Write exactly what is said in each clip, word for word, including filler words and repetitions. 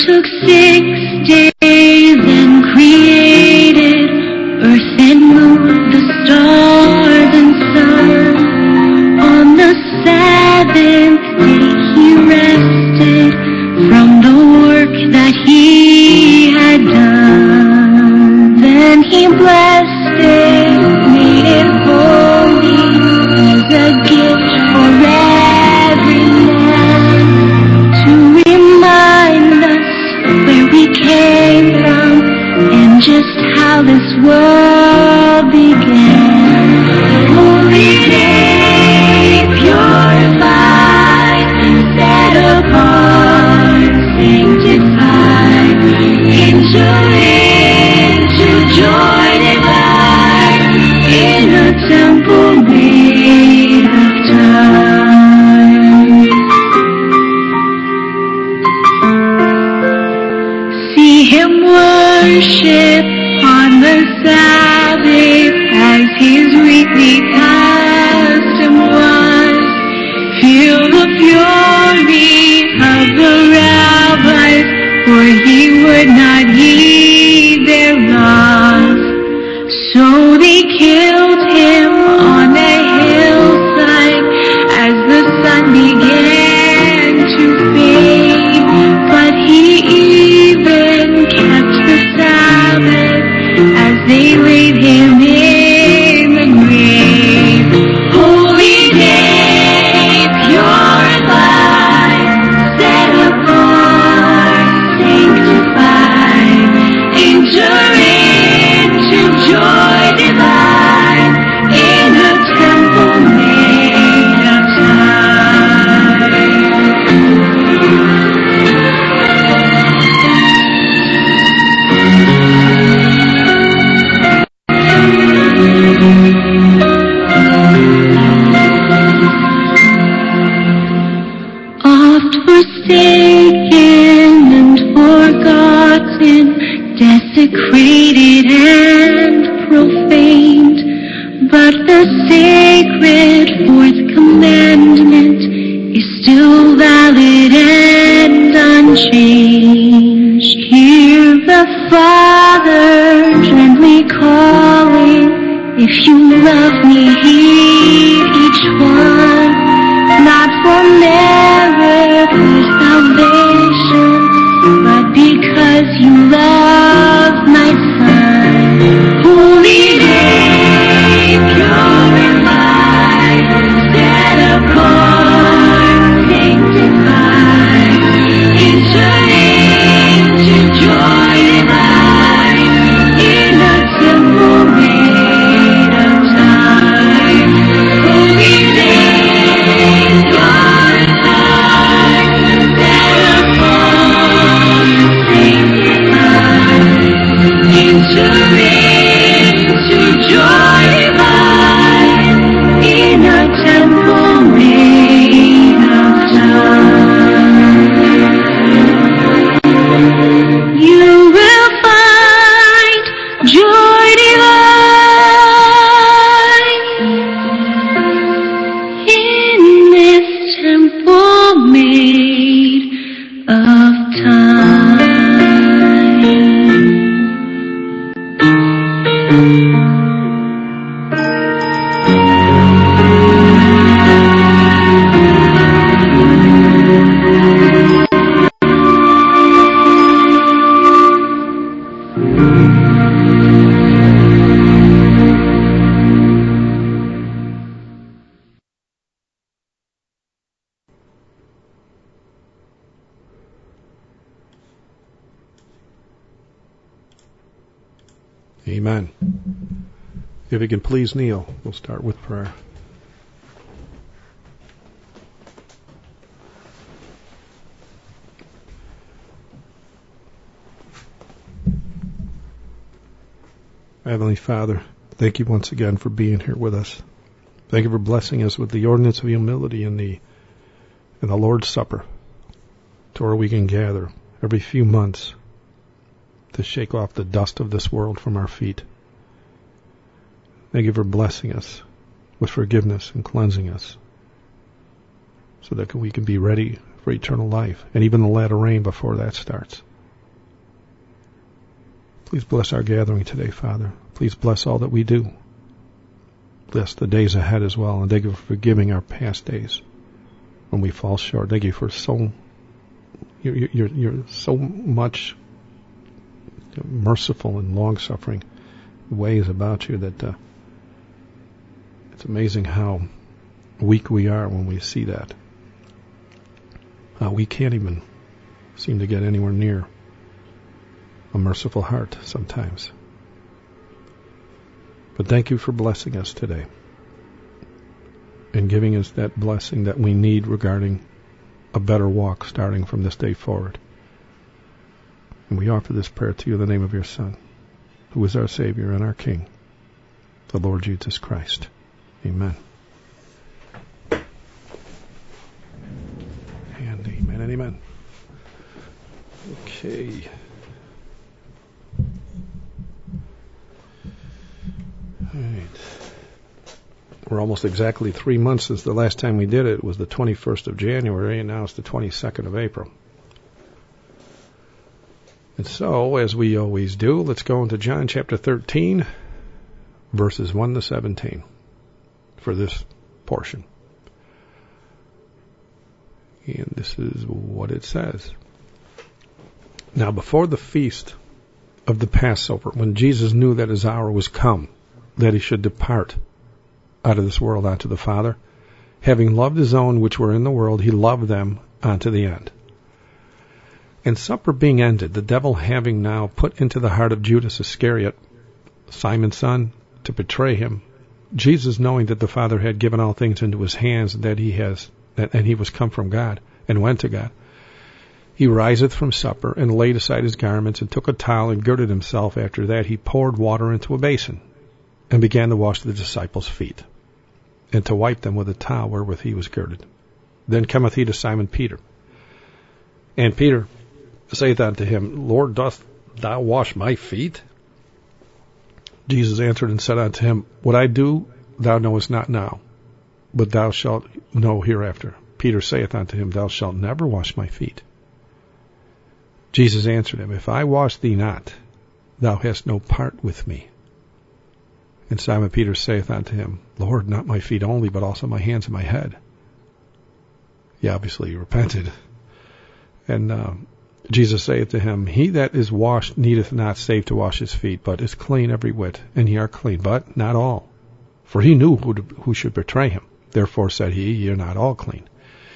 took six days and created earth and moon, the stars and sun. On the seventh day he rested from the work that he had done. Then he blessed it, made it holy as a gift for every man, to remind us where we came from and just how this world began. Holy day, purified, set apart, sanctified, enter into joy divine, in a temple made of time. See him worship on the Sabbath as his weekly custom was. Feel the fury of the rabbis, for he would not heed their laws. So they killed him on a hillside as the sun began to fade. But he even kept the Sabbath as they laid him in the grave. Holy day, purified, set apart, sanctified, enter into joy divine, in a temple made of time. Oft forsaken and forgotten, desecrated and profaned, but the sacred fourth commandment is still valid and unchanged. Hear the Father gently calling, if you love me, heed each one, not for merit or salvation, but because you love my Son. Holy day, purified, set apart, sanctified, enter into joy divine, in a temple made of time. Holy day, purified, set apart, sanctified, enter into joy divine, in a temple made of time. You will find joy divine in this temple made of time. Amen. If you can please kneel, we'll start with prayer. Heavenly Father, thank you once again for being here with us. Thank you for blessing us with the ordinance of humility in the in the Lord's Supper, to where we can gather every few months to shake off the dust of this world from our feet. Thank you for blessing us with forgiveness and cleansing us, so that we can be ready for eternal life, and even the latter rain before that starts. Please bless our gathering today, Father. Please bless all that we do. Bless the days ahead as well, and thank you for forgiving our past days when we fall short. Thank you for so you're you're, you're so much merciful and long-suffering ways about you that uh, it's amazing how weak we are when we see that. Uh, we can't even seem to get anywhere near a merciful heart sometimes. But thank you for blessing us today and giving us that blessing that we need regarding a better walk starting from this day forward. And we offer this prayer to you in the name of your Son, who is our Savior and our King, the Lord Jesus Christ. Amen. And amen and amen. Okay. All right. We're almost exactly three months since the last time we did it. It was the twenty-first of January, and now it's the twenty-second of April. And so, as we always do, let's go into John chapter thirteen, verses one to seventeen, for this portion. And this is what it says. Now, before the feast of the Passover, when Jesus knew that his hour was come, that he should depart out of this world unto the Father, having loved his own which were in the world, he loved them unto the end. And supper being ended, the devil having now put into the heart of Judas Iscariot, Simon's son, to betray him, Jesus, knowing that the Father had given all things into his hands, and that he has, and he was come from God, and went to God, he riseth from supper, and laid aside his garments, and took a towel, and girded himself. After that he poured water into a basin, and began to wash the disciples' feet, and to wipe them with a towel wherewith he was girded. Then cometh he to Simon Peter. And Peter saith unto him, Lord, dost thou wash my feet? Jesus answered and said unto him, What I do thou knowest not now, but thou shalt know hereafter. Peter saith unto him, Thou shalt never wash my feet. Jesus answered him, If I wash thee not, thou hast no part with me. And Simon Peter saith unto him, Lord, not my feet only, but also my hands and my head. He obviously repented. And uh, Jesus saith to him, He that is washed needeth not save to wash his feet, but is clean every whit, and ye are clean, but not all. For he knew who, to, who should betray him. Therefore said he, Ye are not all clean.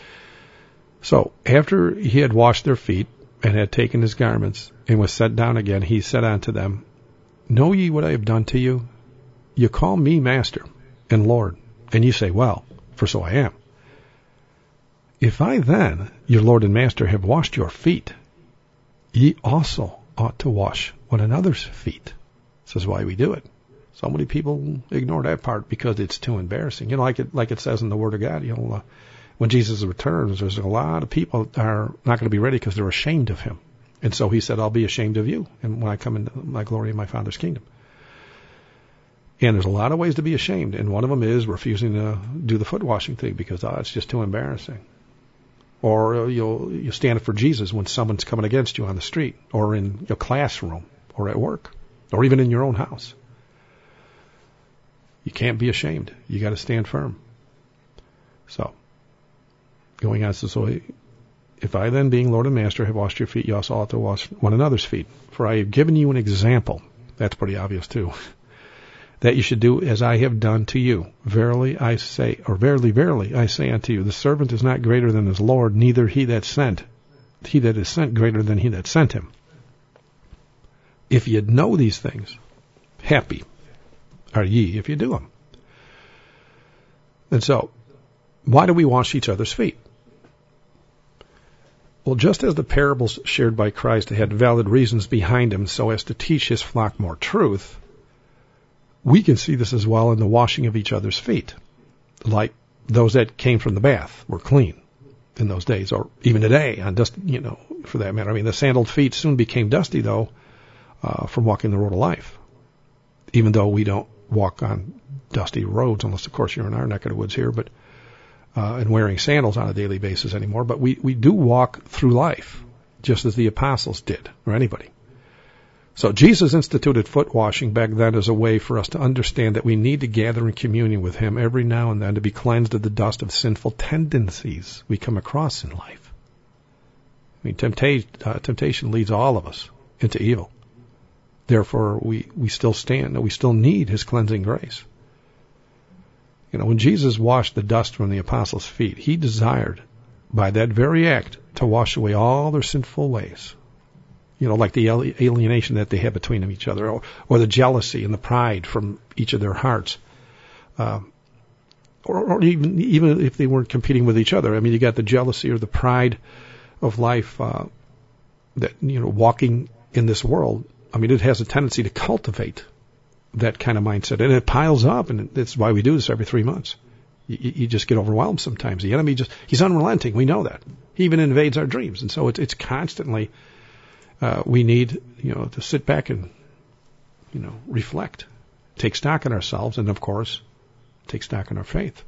So after he had washed their feet, and had taken his garments, and was set down again, he said unto them, Know ye what I have done to you? You call me Master and Lord, and ye say, Well, for so I am. If I then, your Lord and Master, have washed your feet, ye also ought to wash one another's feet. This is why we do it. So many people ignore that part because it's too embarrassing. You know, like it, like it says in the Word of God, you know, uh, when Jesus returns, there's a lot of people that are not going to be ready because they're ashamed of him. And so he said, I'll be ashamed of you and when I come into my glory in my Father's kingdom. And there's a lot of ways to be ashamed. And one of them is refusing to do the foot washing thing because oh, it's just too embarrassing. Or uh, you'll, you'll stand up for Jesus when someone's coming against you on the street or in your classroom or at work or even in your own house. You can't be ashamed. You got to stand firm. So, going on, so if I then, being Lord and Master, have washed your feet, you also ought to wash one another's feet. For I have given you an example. That's pretty obvious too. That you should do as I have done to you. Verily I say, or verily, verily, I say unto you, the servant is not greater than his Lord, neither he that sent, he that is sent greater than he that sent him. If ye know these things, happy are ye if you do them. And so, why do we wash each other's feet? Well, just as the parables shared by Christ had valid reasons behind them so as to teach his flock more truth, we can see this as well in the washing of each other's feet. Like those that came from the bath were clean in those days, or even today, on dust, you know, for that matter. I mean, the sandaled feet soon became dusty, though, uh, from walking the road of life. Even though we don't walk on dusty roads, unless, of course, you're in our neck of the woods here, but uh, and wearing sandals on a daily basis anymore. But we, we do walk through life, just as the apostles did, or anybody. So Jesus instituted foot washing back then as a way for us to understand that we need to gather in communion with him every now and then to be cleansed of the dust of sinful tendencies we come across in life. I mean, temptation, uh, temptation leads all of us into evil. Therefore, we, we still stand, we still need his cleansing grace. You know, when Jesus washed the dust from the apostles' feet, he desired, by that very act, to wash away all their sinful ways. You know, like the alienation that they had between each other, or, or the jealousy and the pride from each of their hearts. Um, or, or even even if they weren't competing with each other. I mean, you got the jealousy or the pride of life uh, that, you know, walking in this world. I mean, it has a tendency to cultivate that kind of mindset, and it piles up, and that's why we do this every three months. You, you just get overwhelmed sometimes. The enemy just, he's unrelenting. We know that. He even invades our dreams, and so it's, it's constantly... Uh, we need, you know, to sit back and, you know, reflect, take stock in ourselves, and of course, take stock in our faith.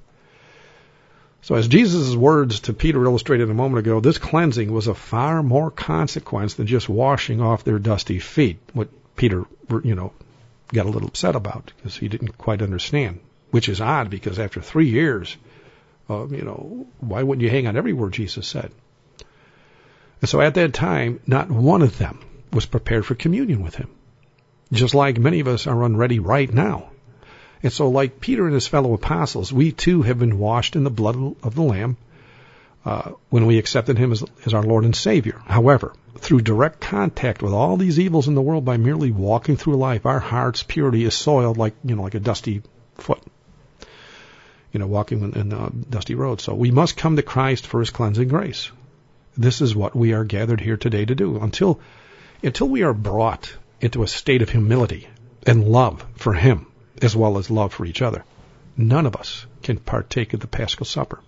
So as Jesus' words to Peter illustrated a moment ago, this cleansing was of far more consequence than just washing off their dusty feet, what Peter, you know, got a little upset about because he didn't quite understand, which is odd because after three years, uh, you know, why wouldn't you hang on every word Jesus said? And so at that time, not one of them was prepared for communion with him, just like many of us are unready right now. And so like Peter and his fellow apostles, we too have been washed in the blood of the Lamb uh, when we accepted him as, as our Lord and Savior. However, through direct contact with all these evils in the world by merely walking through life, our heart's purity is soiled like, you know, like a dusty foot, you know, walking in, in a dusty road. So we must come to Christ for his cleansing grace. This is what we are gathered here today to do. Until, until we are brought into a state of humility and love for him, as well as love for each other, none of us can partake of the Paschal Supper,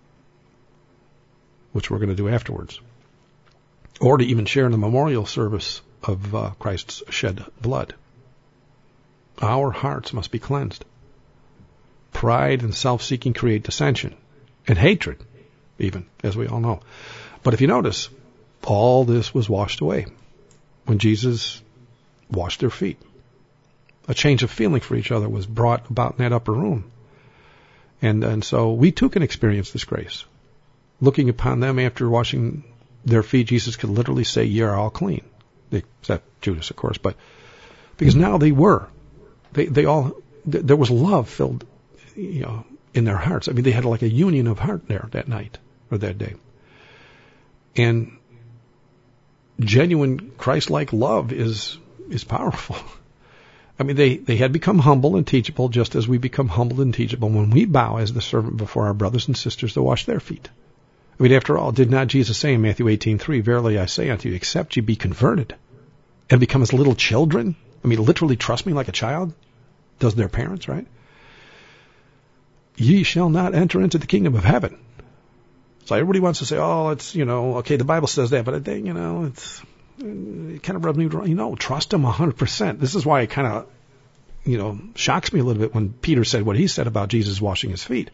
which we're going to do afterwards, or to even share in the memorial service of uh, Christ's shed blood. Our hearts must be cleansed. Pride and self-seeking create dissension and hatred, even, as we all know. But if you notice, all this was washed away when Jesus washed their feet. A change of feeling for each other was brought about in that upper room. And, and so we too can experience this grace. Looking upon them after washing their feet, Jesus could literally say, "You're all clean." Except Judas, of course, but because now they were. They, they all, there was love filled, you know, in their hearts. I mean, they had like a union of heart there that night or that day. And genuine Christ-like love is is powerful. I mean, they, they had become humble and teachable just as we become humble and teachable when we bow as the servant before our brothers and sisters to wash their feet. I mean, after all, did not Jesus say in Matthew eighteen three, "Verily I say unto you, except ye be converted and become as little children," I mean, literally trust me like a child does their parents, right? "Ye shall not enter into the kingdom of heaven." So everybody wants to say, "Oh, it's, you know, okay, the Bible says that," but I think, you know, it's, it kind of rubs me wrong. You know, trust him one hundred percent. This is why it kind of, you know, shocks me a little bit when Peter said what he said about Jesus washing his feet.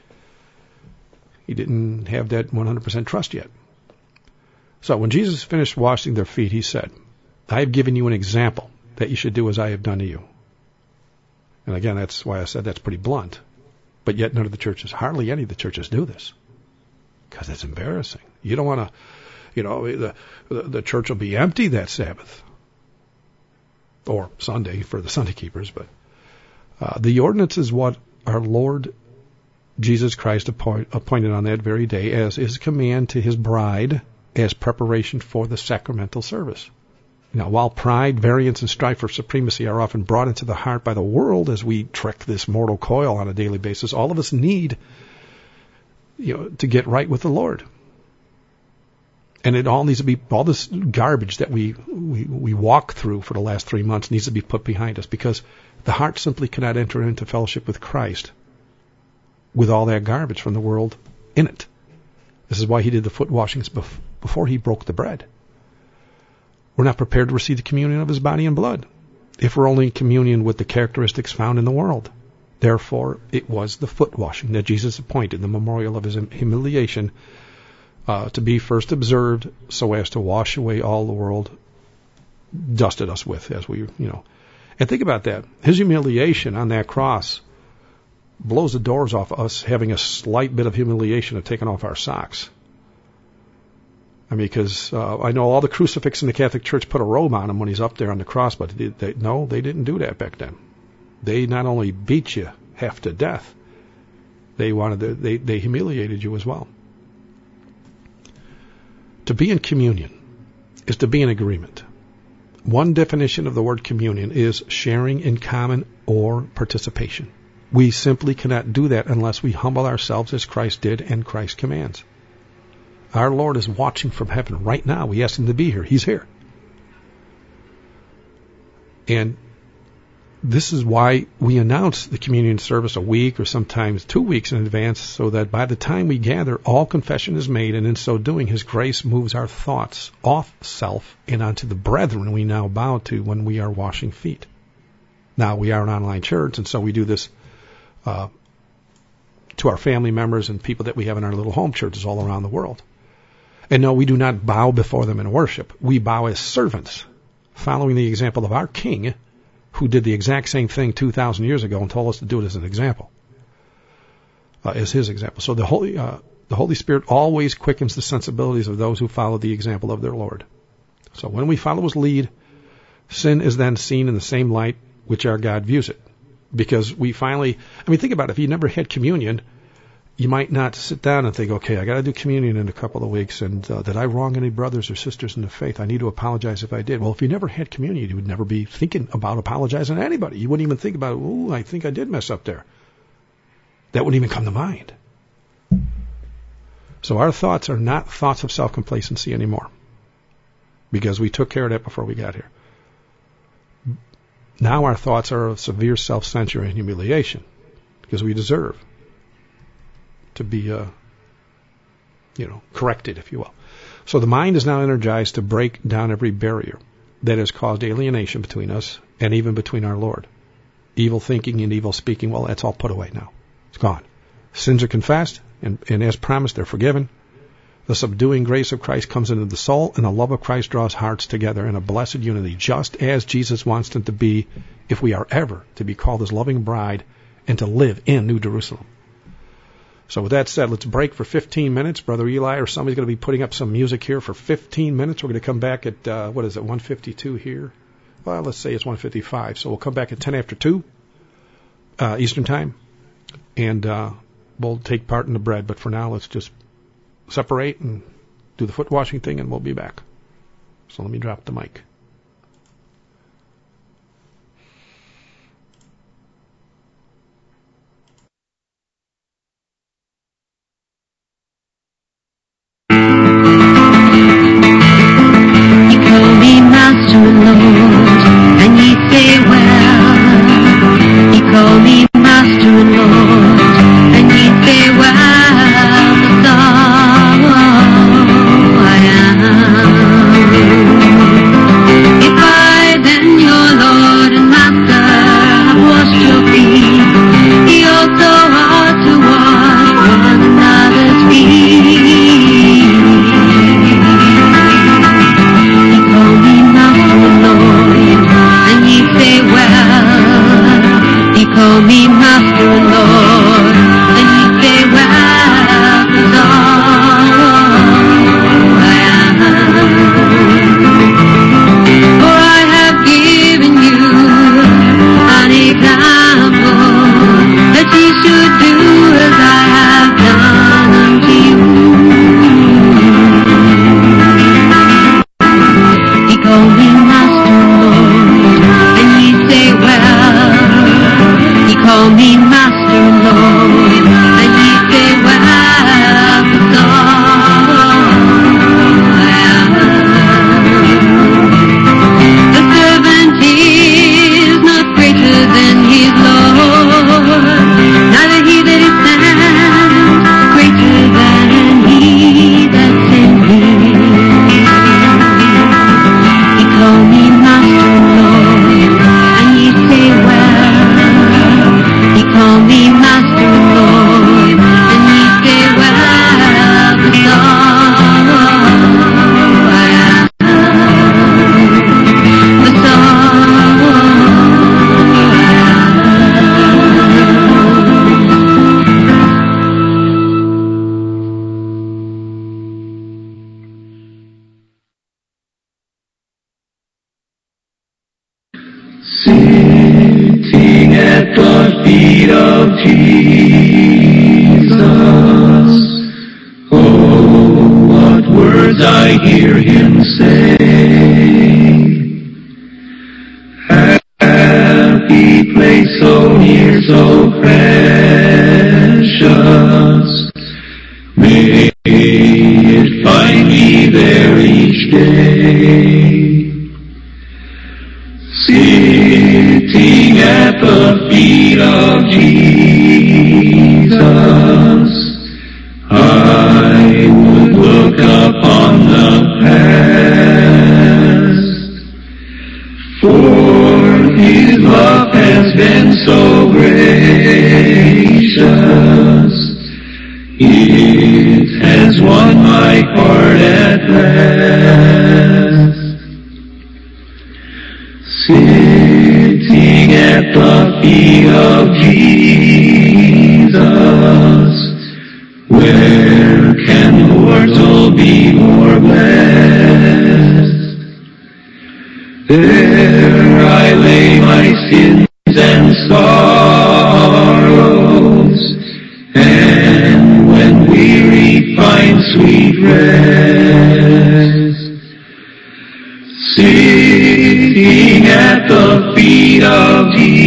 He didn't have that one hundred percent trust yet. So when Jesus finished washing their feet, he said, "I have given you an example that you should do as I have done to you." And again, that's why I said that's pretty blunt. But yet none of the churches, hardly any of the churches do this. Because it's embarrassing. You don't want to, you know, the, the the church will be empty that Sabbath. Or Sunday for the Sunday keepers. But uh, the ordinance is what our Lord Jesus Christ appoint, appointed on that very day as his command to his bride as preparation for the sacramental service. Now, while pride, variance, and strife for supremacy are often brought into the heart by the world as we trek this mortal coil on a daily basis, all of us need, you know, to get right with the Lord. And it all needs to be, all this garbage that we, we, we walk through for the last three months needs to be put behind us, because the heart simply cannot enter into fellowship with Christ with all that garbage from the world in it. This is why he did the foot washings bef- before he broke the bread. We're not prepared to receive the communion of his body and blood if we're only in communion with the characteristics found in the world. Therefore, it was the foot washing that Jesus appointed, the memorial of his humiliation, uh, to be first observed so as to wash away all the world dusted us with as we, you know. And think about that. His humiliation on that cross blows the doors off us having a slight bit of humiliation of taking off our socks. I mean, because uh, I know all the crucifix in the Catholic Church put a robe on him when he's up there on the cross, but they, they, no, they didn't do that back then. They not only beat you half to death, they wanted to, they, they humiliated you as well. To be in communion is to be in agreement. One definition of the word communion is sharing in common or participation. We simply cannot do that unless we humble ourselves as Christ did and Christ commands. Our Lord is watching from heaven right now. We asked him to be here. He's here. And this is why we announce the communion service a week or sometimes two weeks in advance, so that by the time we gather, all confession is made, and in so doing, his grace moves our thoughts off self and onto the brethren we now bow to when we are washing feet. Now, we are an online church, and so we do this uh, to our family members and people that we have in our little home churches all around the world. And no, we do not bow before them in worship. We bow as servants, following the example of our King, who did the exact same thing two thousand years ago and told us to do it as an example, uh, as his example. So the Holy, uh, the Holy Spirit always quickens the sensibilities of those who follow the example of their Lord. So when we follow his lead, sin is then seen in the same light which our God views it. Because we finally, I mean, think about it. If you never had communion, you might not sit down and think, okay, I got to do communion in a couple of weeks, and uh, did I wrong any brothers or sisters in the faith? I need to apologize if I did. Well, if you never had communion, you would never be thinking about apologizing to anybody. You wouldn't even think about, oh, I think I did mess up there. That wouldn't even come to mind. So our thoughts are not thoughts of self-complacency anymore, because we took care of that before we got here. Now our thoughts are of severe self-censure and humiliation, because we deserve to be, uh, you know, corrected, if you will. So the mind is now energized to break down every barrier that has caused alienation between us and even between our Lord. Evil thinking and evil speaking, well, that's all put away now. It's gone. Sins are confessed, and, and as promised, they're forgiven. The subduing grace of Christ comes into the soul, and the love of Christ draws hearts together in a blessed unity, just as Jesus wants them to be, if we are ever to be called his loving bride and to live in New Jerusalem. So with that said, let's break for fifteen minutes. Brother Eli or somebody's going to be putting up some music here for fifteen minutes. We're going to come back at, uh, what is it, one fifty-two here? Well, let's say it's one fifty-five. So we'll come back at ten after two uh, Eastern Time, and uh, we'll take part in the bread. But for now, let's just separate and do the foot washing thing, and we'll be back. So let me drop the mic. Master and Lord, and ye say well. He called me Master and Lord, and ye say well. That's all I am. Sitting at the feet of Jesus, oh, what words I hear him say. Happy place, so near, so precious, may it find me there each day. Sitting at the feet of Jesus, I would look upon the past, for his love has been so gracious, it has won my heart at last. Sitting at the feet of Jesus, where can mortal be more blessed? There I lay my sins and sorrows, and when weary find sweet rest. Sitting at the feet of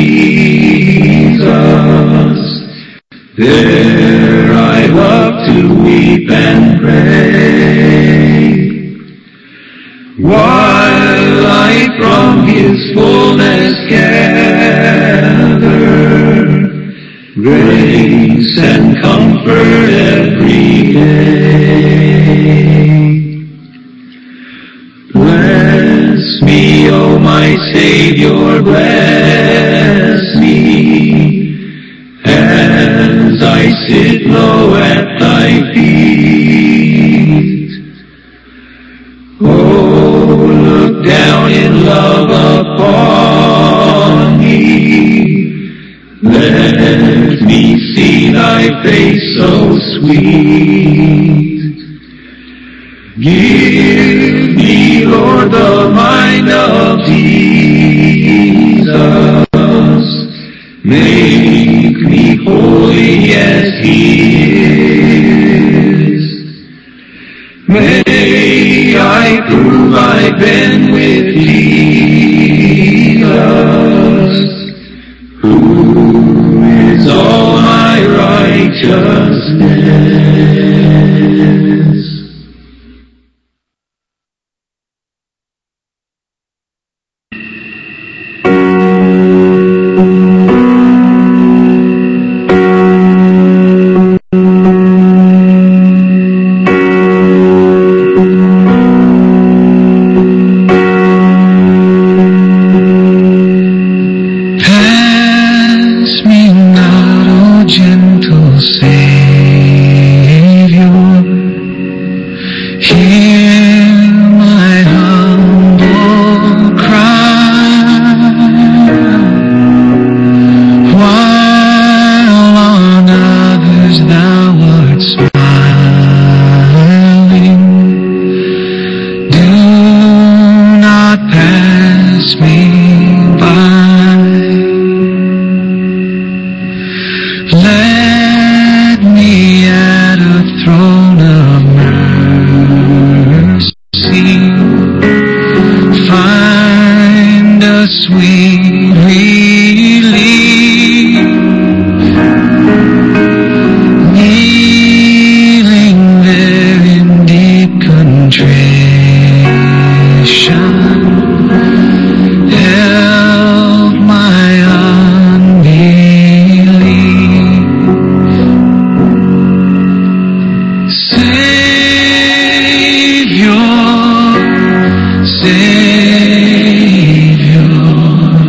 Jesus, there I love to weep and pray, while I from his fullness gather grace and comfort every day. Bless me, O my Savior, bless me, as I sit low at thy feet. Oh, look down in love upon me, let me see thy face so sweet. Give me, Lord, the mind of Jesus, make me holy as he is. May I prove I've been with Jesus, who is all my righteousness. Savior,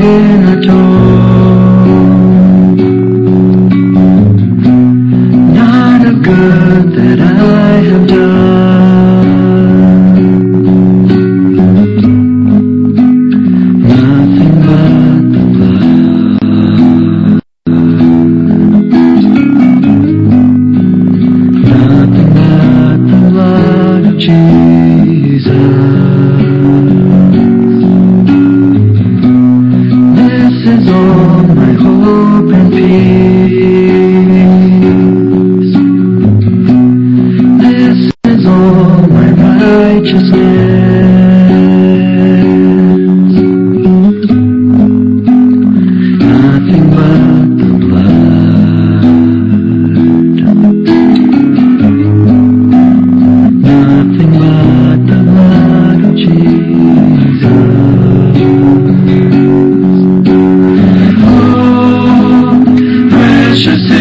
in a tone, not of good that I have done, nothing but the blood, nothing but the blood of Jesus. This is all my hope and peace. This is all my righteousness. Nothing but the blood. Nothing but the blood of Jesus. Precious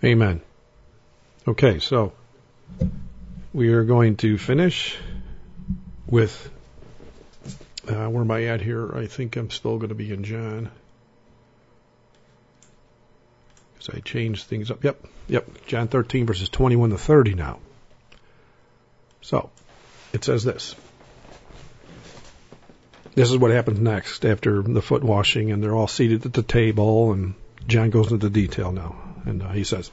Amen. Okay, so we are going to finish with, uh, where am I at here? I think I'm still going to be in John. Because I changed things up. Yep, yep. John thirteen, verses twenty-one to thirty now. So, it says this. This is what happens next after the foot washing, and they're all seated at the table, and John goes into detail now. And uh, he says,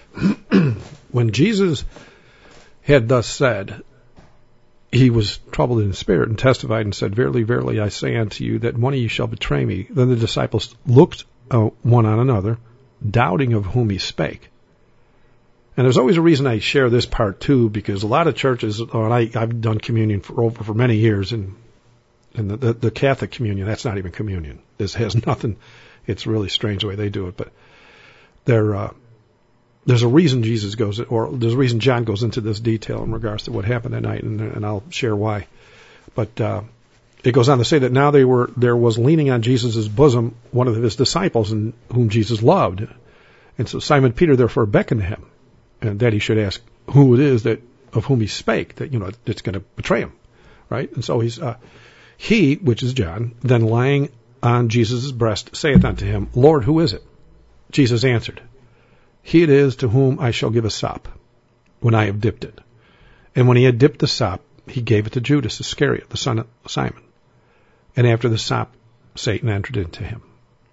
when Jesus had thus said, he was troubled in spirit and testified and said, verily, verily, I say unto you that one of you shall betray me. Then the disciples looked uh, one on another, doubting of whom he spake. And there's always a reason I share this part too, because a lot of churches, and I, I've done communion for over for many years, and and the, the, the Catholic communion, that's not even communion. This has nothing. It's really strange the way they do it, but there, uh, there's a reason Jesus goes, or there's a reason John goes into this detail in regards to what happened that night, and, and I'll share why. But uh, it goes on to say that now they were there was leaning on Jesus' bosom one of his disciples, and whom Jesus loved, and so Simon Peter therefore beckoned to him, and that he should ask who it is that of whom he spake, that you know that's going to betray him, right? And so he's uh, he, which is John, then lying on Jesus' breast, saith unto him, Lord, who is it? Jesus answered, he it is to whom I shall give a sop, when I have dipped it. And when he had dipped the sop, he gave it to Judas Iscariot, the son of Simon. And after the sop, Satan entered into him.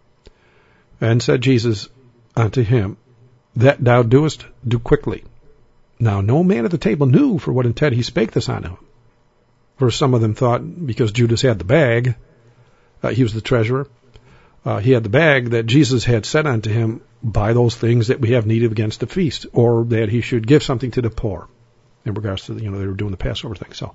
And said Jesus unto him, that thou doest, do quickly. Now no man at the table knew for what intent he spake this unto him. For some of them thought, because Judas had the bag, uh, he was the treasurer, uh, he had the bag, that Jesus had said unto him, buy those things that we have need of against the feast, or that he should give something to the poor, in regards to, you know, they were doing the Passover thing. So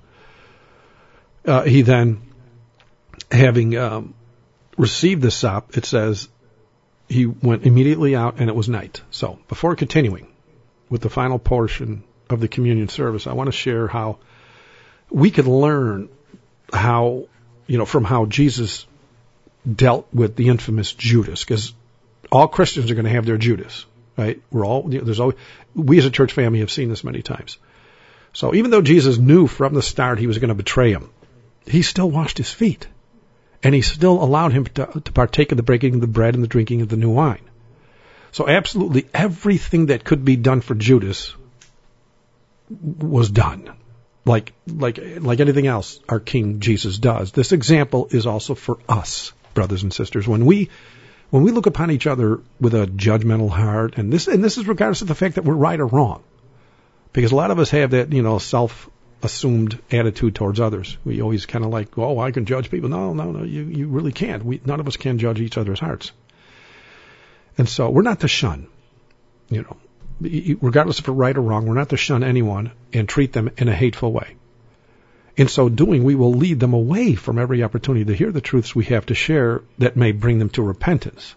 uh, he then, having um, received the sop, it says, he went immediately out, and it was night. So before continuing with the final portion of the communion service, I want to share how we could learn how, you know, from how Jesus dealt with the infamous Judas, because all Christians are going to have their Judas, right? We're all, there's always, we as a church family have seen this many times. So even though Jesus knew from the start he was going to betray him, he still washed his feet, and he still allowed him to, to partake of the breaking of the bread and the drinking of the new wine. So absolutely everything that could be done for Judas was done. Like, like, like anything else our King Jesus does. This example is also for us, brothers and sisters. When we, when we look upon each other with a judgmental heart, and this, and this is regardless of the fact that we're right or wrong, because a lot of us have that, you know, self-assumed attitude towards others. We always kind of like, oh, I can judge people. No, no, no, you, you really can't. We, none of us can judge each other's hearts. And so we're not to shun, you know. Regardless if we're right or wrong, we're not to shun anyone and treat them in a hateful way. In so doing, we will lead them away from every opportunity to hear the truths we have to share that may bring them to repentance.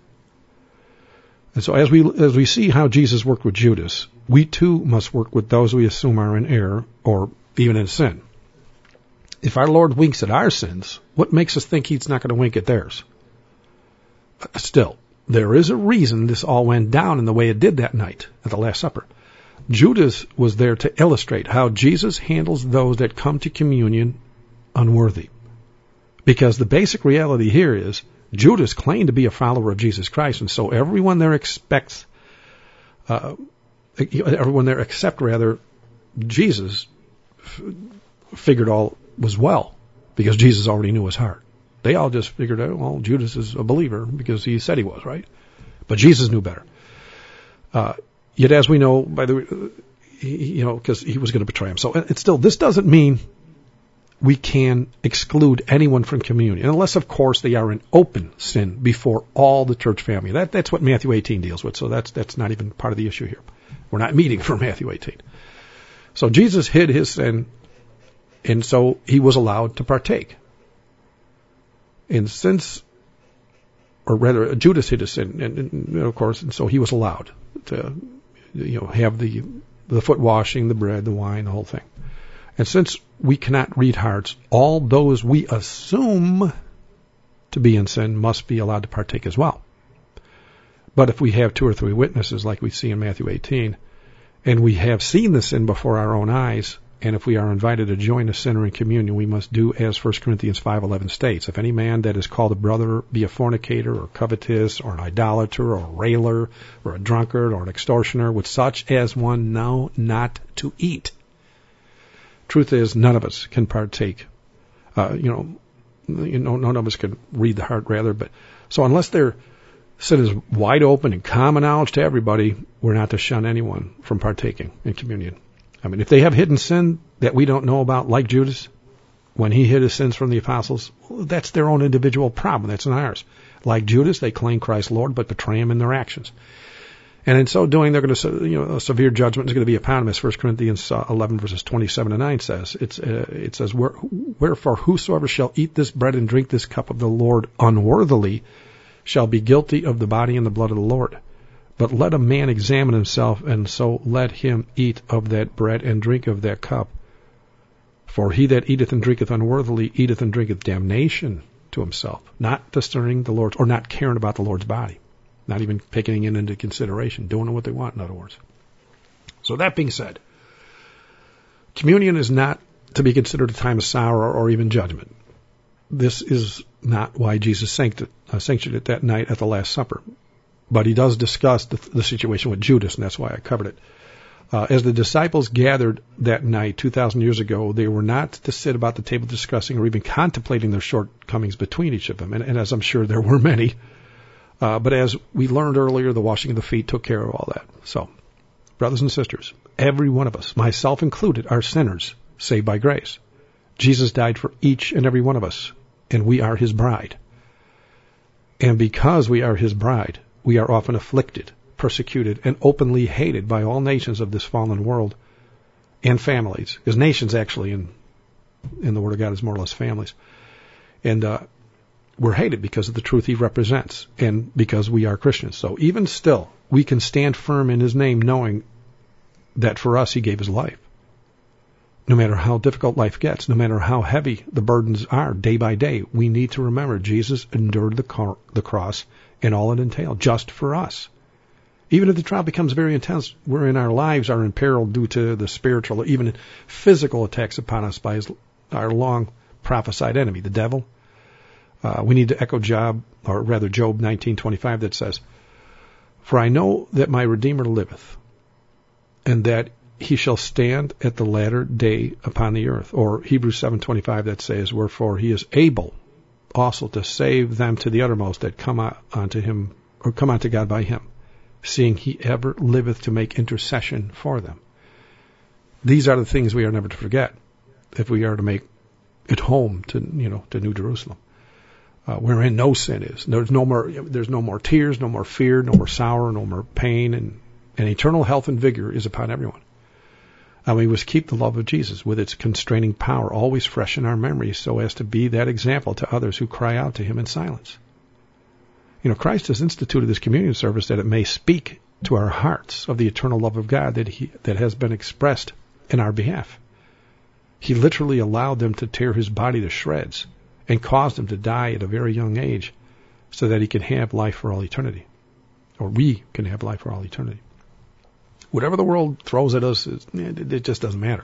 And so as we as we see how Jesus worked with Judas, we too must work with those we assume are in error or even in sin. If our Lord winks at our sins, what makes us think he's not going to wink at theirs? Still, there is a reason this all went down in the way it did that night at the Last Supper. Judas was there to illustrate how Jesus handles those that come to communion unworthy. Because the basic reality here is Judas claimed to be a follower of Jesus Christ, and so everyone there expects, uh, everyone there except rather Jesus f- figured all was well, because Jesus already knew his heart. They all just figured out, well, Judas is a believer because he said he was, right? But Jesus knew better. Uh, yet as we know, by the he, you know, because he was going to betray him. So it's still, this doesn't mean we can exclude anyone from communion, unless, of course, they are in open sin before all the church family. That, that's what Matthew eighteen deals with, so that's that's not even part of the issue here. We're not meeting for Matthew eighteen. So Jesus hid his sin, and so he was allowed to partake. And since, or rather, Judas hid his sin, and, and of course, and so he was allowed to, you know, have the the foot washing, the bread, the wine, the whole thing. And since we cannot read hearts, all those we assume to be in sin must be allowed to partake as well. But if we have two or three witnesses, like we see in Matthew eighteen, and we have seen the sin before our own eyes, and if we are invited to join a sinner in communion, we must do as First Corinthians five eleven states. If any man that is called a brother be a fornicator, or covetous, or an idolater, or a railer, or a drunkard, or an extortioner, with such as one know not to eat. Truth is, none of us can partake. Uh, you know, you know, none of us can read the heart, rather. But so unless their sin is wide open and common knowledge to everybody, we're not to shun anyone from partaking in communion. I mean, if they have hidden sin that we don't know about, like Judas, when he hid his sins from the apostles, well, that's their own individual problem. That's not ours. Like Judas, they claim Christ Lord, but betray him in their actions. And in so doing, they're going to, you know, a severe judgment is going to be upon them, as First Corinthians eleven verses twenty-seven and nine says. It's, uh, it says, wherefore whosoever shall eat this bread and drink this cup of the Lord unworthily shall be guilty of the body and the blood of the Lord. But let a man examine himself, and so let him eat of that bread and drink of that cup. For he that eateth and drinketh unworthily eateth and drinketh damnation to himself, not discerning the Lord's, or not caring about the Lord's body, not even taking it into consideration, doing what they want, in other words. So that being said, communion is not to be considered a time of sorrow or even judgment. This is not why Jesus sanctioned it, uh, sanctioned it that night at the Last Supper. But he does discuss the, the situation with Judas, and that's why I covered it. Uh, as the disciples gathered that night two thousand years ago, they were not to sit about the table discussing or even contemplating their shortcomings between each of them. And, and as I'm sure there were many. Uh, but as we learned earlier, the washing of the feet took care of all that. So, brothers and sisters, every one of us, myself included, are sinners saved by grace. Jesus died for each and every one of us, and we are his bride. And because we are his bride, we are often afflicted, persecuted, and openly hated by all nations of this fallen world and families. Because nations actually in in the Word of God is more or less families. And uh, we're hated because of the truth he represents and because we are Christians. So even still, we can stand firm in his name knowing that for us he gave his life. No matter how difficult life gets, no matter how heavy the burdens are day by day, we need to remember Jesus endured the, car- the cross and all it entailed, just for us. Even if the trial becomes very intense, wherein our lives are in peril due to the spiritual or even physical attacks upon us by his, our long prophesied enemy, the devil, uh, we need to echo Job, or rather Job nineteen twenty-five, that says, for I know that my Redeemer liveth, and that he shall stand at the latter day upon the earth. Or Hebrews seven twenty-five that says, wherefore he is able also to save them to the uttermost that come unto him, or come unto God by him, seeing he ever liveth to make intercession for them. These are the things we are never to forget if we are to make it home to, you know, to New Jerusalem, uh, wherein no sin is. There's no more, there's no more tears, no more fear, no more sorrow, no more pain, and, and eternal health and vigor is upon everyone. And we must keep the love of Jesus with its constraining power always fresh in our memories so as to be that example to others who cry out to him in silence. You know, Christ has instituted this communion service that it may speak to our hearts of the eternal love of God that he, that has been expressed in our behalf. He literally allowed them to tear his body to shreds and caused him to die at a very young age so that he can have life for all eternity, or we can have life for all eternity. Whatever the world throws at us, it just doesn't matter.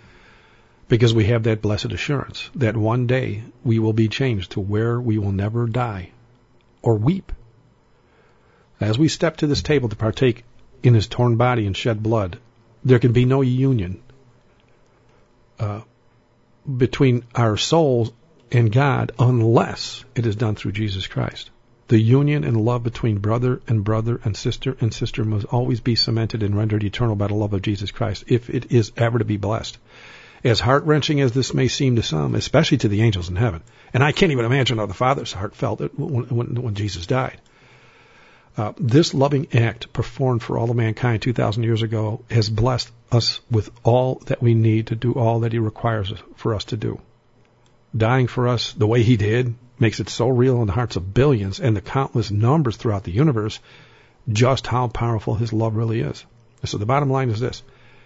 Because we have that blessed assurance that one day we will be changed to where we will never die or weep. As we step to this table to partake in his torn body and shed blood, there can be no union uh, between our souls and God unless it is done through Jesus Christ. The union and love between brother and brother and sister and sister must always be cemented and rendered eternal by the love of Jesus Christ if it is ever to be blessed. As heart-wrenching as this may seem to some, especially to the angels in heaven, and I can't even imagine how the Father's heart felt when, when, when Jesus died, uh, this loving act performed for all of mankind two thousand years ago has blessed us with all that we need to do all that he requires for us to do. Dying for us the way he did makes it so real in the hearts of billions and the countless numbers throughout the universe just how powerful his love really is. So the bottom line is this.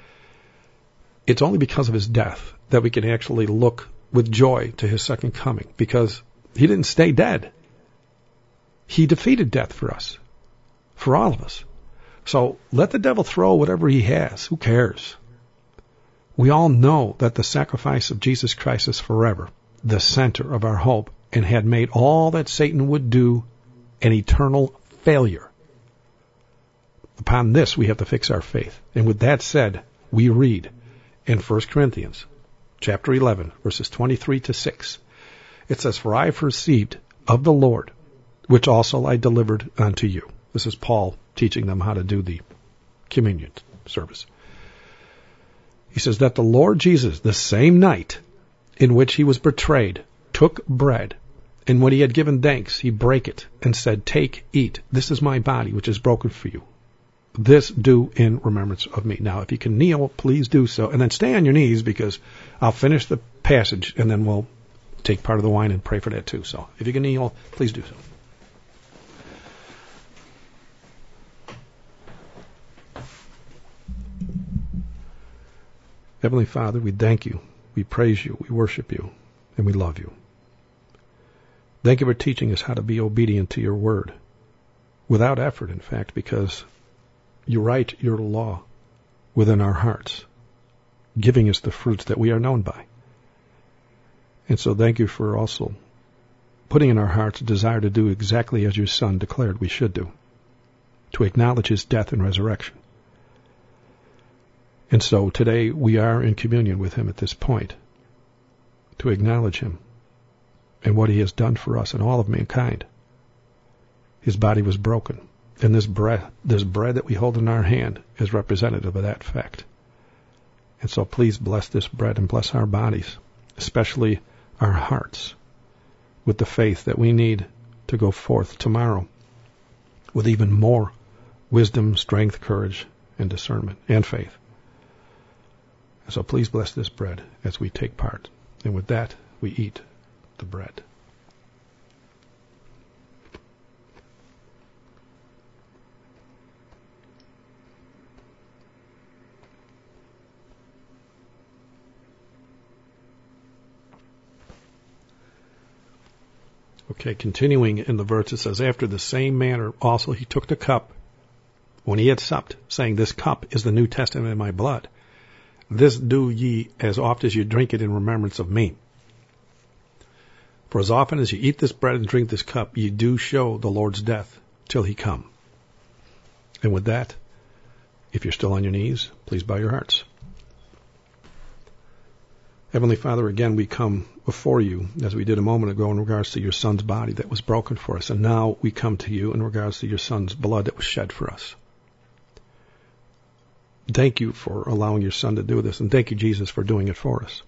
It's only because of his death that we can actually look with joy to his second coming, because he didn't stay dead. He defeated death for us. for all of us. So let the devil throw whatever he has. Who cares? We all know that the sacrifice of Jesus Christ is forever the center of our hope and had made all that Satan would do an eternal failure. Upon this, we have to fix our faith. And with that said, we read in First Corinthians chapter eleven, verses twenty-three to six. It says, "For I have received of the Lord, which also I delivered unto you." This is Paul teaching them how to do the communion service. He says that the Lord Jesus, the same night in which he was betrayed, took bread, and when he had given thanks, he brake it and said, "Take, eat. This is my body, which is broken for you. This do in remembrance of me." Now, if you can kneel, please do so. And then stay on your knees, because I'll finish the passage, and then we'll take part of the wine and pray for that too. So if you can kneel, please do so. Heavenly Father, we thank you, we praise you, we worship you, and we love you. Thank you for teaching us how to be obedient to your word, without effort, in fact, because you write your law within our hearts, giving us the fruits that we are known by. And so thank you for also putting in our hearts a desire to do exactly as your Son declared we should do, to acknowledge his death and resurrection. And so today we are in communion with him at this point, to acknowledge him and what he has done for us and all of mankind. His body was broken, and this bread, this bread that we hold in our hand is representative of that fact. And so please bless this bread and bless our bodies, especially our hearts, with the faith that we need to go forth tomorrow with even more wisdom, strength, courage, and discernment, and faith. So please bless this bread as we take part. And with that, we eat the bread. Okay, continuing in the verse, it says, "After the same manner also he took the cup when he had supped, saying, This cup is the New Testament in my blood. This do ye as oft as you drink it in remembrance of me. For as often as you eat this bread and drink this cup, ye do show the Lord's death till he come." And with that, if you're still on your knees, please bow your hearts. Heavenly Father, again we come before you, as we did a moment ago, in regards to your Son's body that was broken for us. And now we come to you in regards to your Son's blood that was shed for us. Thank you for allowing your Son to do this, and thank you, Jesus, for doing it for us.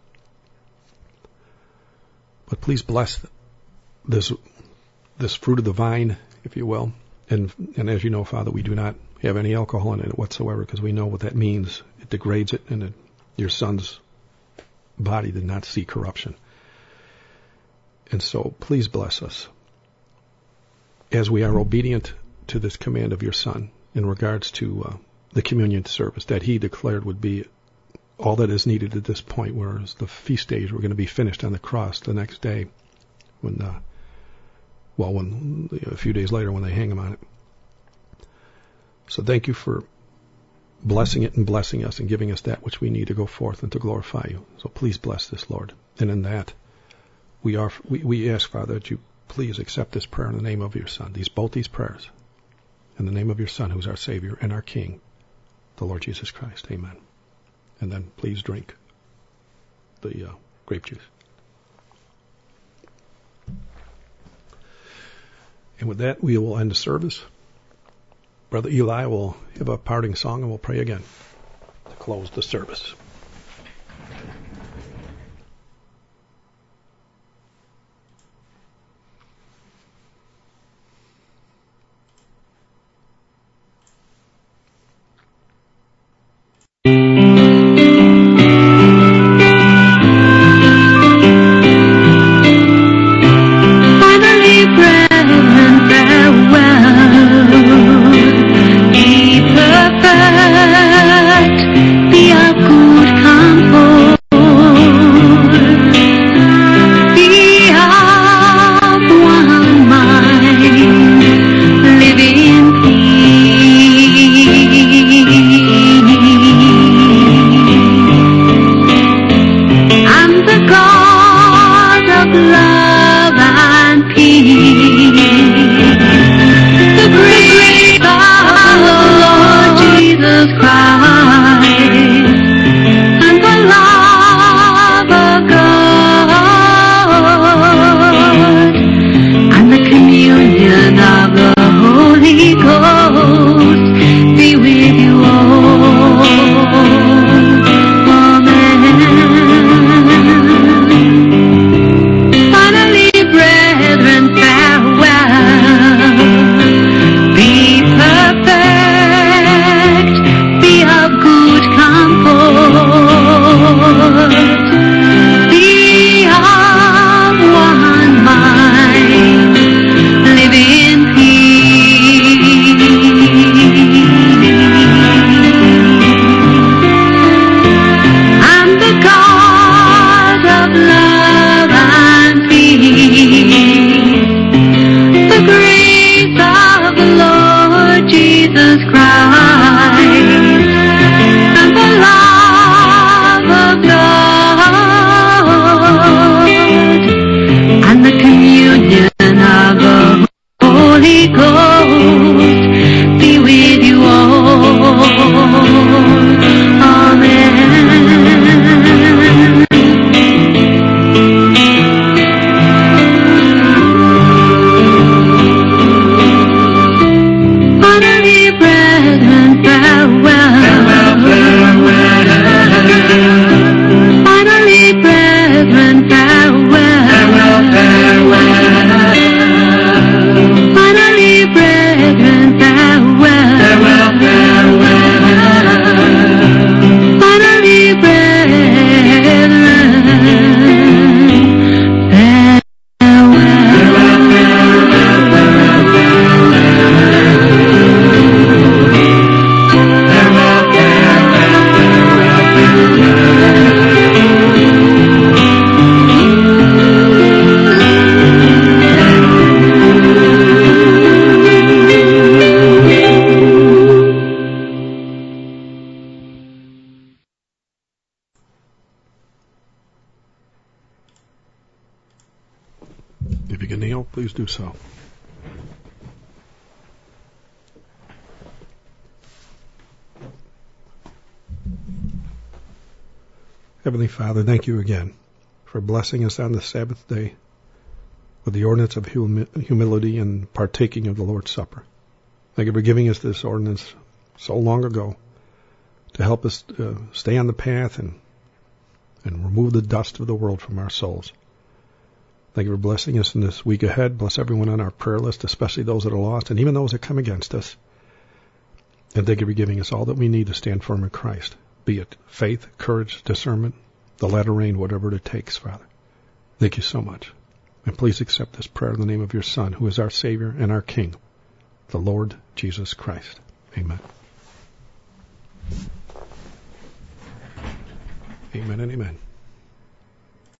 But please bless this this fruit of the vine, if you will. And, and as you know, Father, we do not have any alcohol in it whatsoever, because we know what that means. It degrades it, and it, your Son's body did not see corruption. And so please bless us as we are obedient to this command of your Son in regards to uh, the communion service that he declared would be all that is needed at this point, whereas the feast days were going to be finished on the cross the next day, when, uh, well, when a few days later when they hang him on it. So thank you for blessing it and blessing us and giving us that which we need to go forth and to glorify you. So please bless this, Lord. And in that, we are we, we ask, Father, that you please accept this prayer in the name of your Son. These both these prayers in the name of your Son, who is our Savior and our King, the Lord Jesus Christ. Amen. And then please drink the uh, grape juice. And with that, we will end the service. Brother Eli will have a parting song, and we'll pray again to close the service. Be our good. If you can kneel, please do so. Heavenly Father, thank you again for blessing us on the Sabbath day with the ordinance of humi- humility and partaking of the Lord's Supper. Thank you for giving us this ordinance so long ago to help us uh, stay on the path and and remove the dust of the world from our souls. Thank you for blessing us in this week ahead. Bless everyone on our prayer list, especially those that are lost and even those that come against us. And thank you for giving us all that we need to stand firm in Christ, be it faith, courage, discernment, the latter rain, whatever it takes, Father. Thank you so much. And please accept this prayer in the name of your Son, who is our Savior and our King, the Lord Jesus Christ. Amen. Amen and amen.